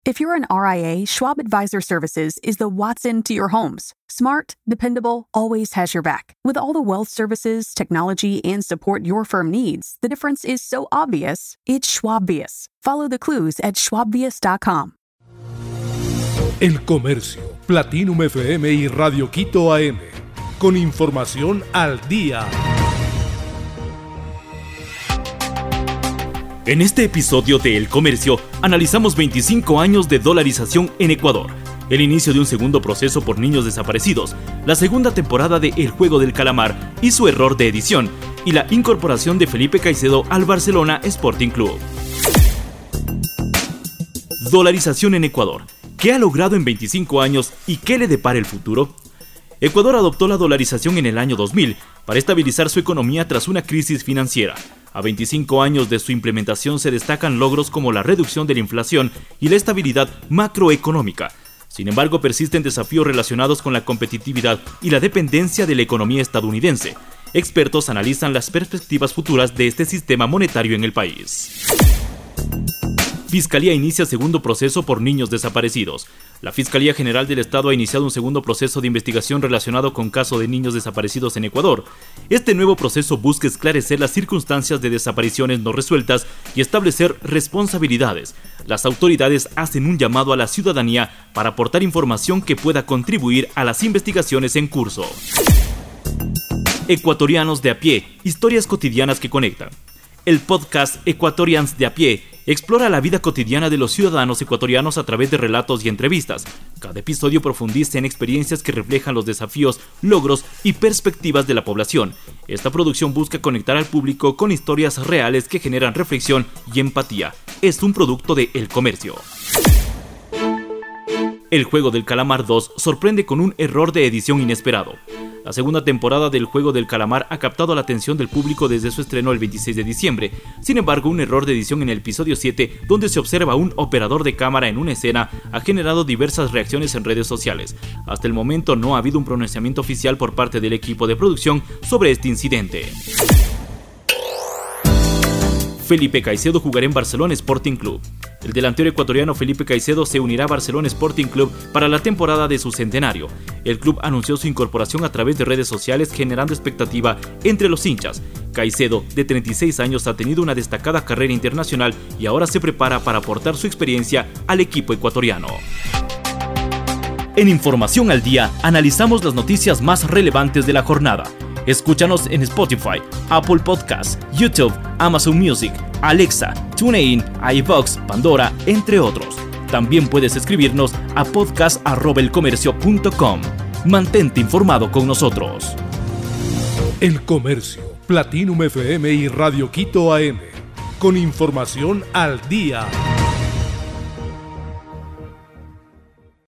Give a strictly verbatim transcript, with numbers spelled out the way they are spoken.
If you're an R I A, Schwab Advisor Services is the Watson to your homes. Smart, dependable, always has your back. With all the wealth services, technology, and support your firm needs, the difference is so obvious, it's Schwabvius. Follow the clues at schwabvius dot com. El Comercio, Platinum F M y Radio Quito A M. Con información al día. En este episodio de El Comercio, analizamos veinticinco años de dolarización en Ecuador, el inicio de un segundo proceso por niños desaparecidos, la segunda temporada de El Juego del Calamar y su error de edición, y la incorporación de Felipe Caicedo al Barcelona Sporting Club. Dolarización en Ecuador. ¿Qué ha logrado en veinticinco años y qué le depara el futuro? Ecuador adoptó la dolarización en el año dos mil para estabilizar su economía tras una crisis financiera. A veinticinco años de su implementación se destacan logros como la reducción de la inflación y la estabilidad macroeconómica. Sin embargo, persisten desafíos relacionados con la competitividad y la dependencia de la economía estadounidense. Expertos analizan las perspectivas futuras de este sistema monetario en el país. Fiscalía inicia segundo proceso por niños desaparecidos. La Fiscalía General del Estado ha iniciado un segundo proceso de investigación relacionado con caso de niños desaparecidos en Ecuador. Este nuevo proceso busca esclarecer las circunstancias de desapariciones no resueltas y establecer responsabilidades. Las autoridades hacen un llamado a la ciudadanía para aportar información que pueda contribuir a las investigaciones en curso. Ecuatorianos de a pie, historias cotidianas que conectan. El podcast Ecuatorians de a pie explora la vida cotidiana de los ciudadanos ecuatorianos a través de relatos y entrevistas. Cada episodio profundiza en experiencias que reflejan los desafíos, logros y perspectivas de la población. Esta producción busca conectar al público con historias reales que generan reflexión y empatía. Es un producto de El Comercio. El Juego del Calamar dos sorprende con un error de edición inesperado. La segunda temporada del Juego del Calamar ha captado la atención del público desde su estreno el veintiséis de diciembre. Sin embargo, un error de edición en el episodio siete, donde se observa un operador de cámara en una escena, ha generado diversas reacciones en redes sociales. Hasta el momento no ha habido un pronunciamiento oficial por parte del equipo de producción sobre este incidente. Felipe Caicedo jugará en Barcelona Sporting Club. El delantero ecuatoriano Felipe Caicedo se unirá a Barcelona Sporting Club para la temporada de su centenario. El club anunció su incorporación a través de redes sociales, generando expectativa entre los hinchas. Caicedo, de treinta y seis años, ha tenido una destacada carrera internacional y ahora se prepara para aportar su experiencia al equipo ecuatoriano. En Información al Día, analizamos las noticias más relevantes de la jornada. Escúchanos en Spotify, Apple Podcasts, YouTube, Amazon Music, Alexa, TuneIn, iVoox, Pandora, entre otros. También puedes escribirnos a podcast arroba elcomercio punto com. Mantente informado con nosotros. El Comercio, Platinum F M y Radio Quito A M. Con información al día.